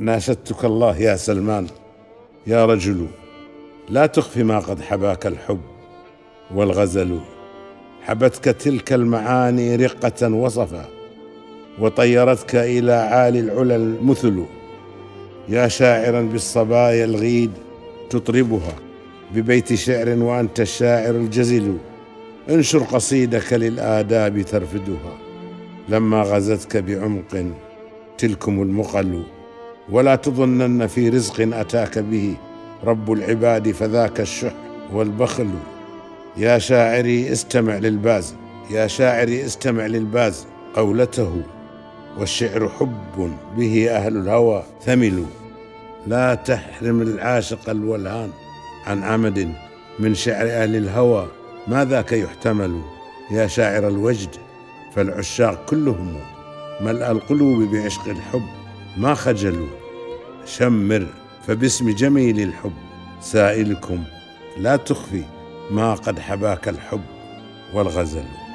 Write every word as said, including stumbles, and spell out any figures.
ناشدتك الله يا سلمان يا رجل، لا تخفي ما قد حباك الحب والغزل. حبتك تلك المعاني رقة وصفا، وطيرتك إلى عالي العلا المثل. يا شاعرا بالصبايا الغيد تطربها ببيت شعر وأنت الشاعر الجزل. انشر قصيدك للآداب ترفدها، لما غزتك بعمق تلكم المقل. ولا تظنن في رزق أتاك به رب العباد فذاك الشح والبخل. يا شاعري استمع للباز، يا شاعري استمع للباز قولته، والشعر حب به أهل الهوى ثملوا. لا تحرم العاشق الولهان عن عمد من شعر أهل الهوى، ما ذاك يحتمل. يا شاعر الوجد فالعشاق كلهم ملأ القلوب بعشق الحب ما خجلوا. شمر فباسم جميل الحب سائلكم، لا تخفي ما قد حباك الحب والغزل.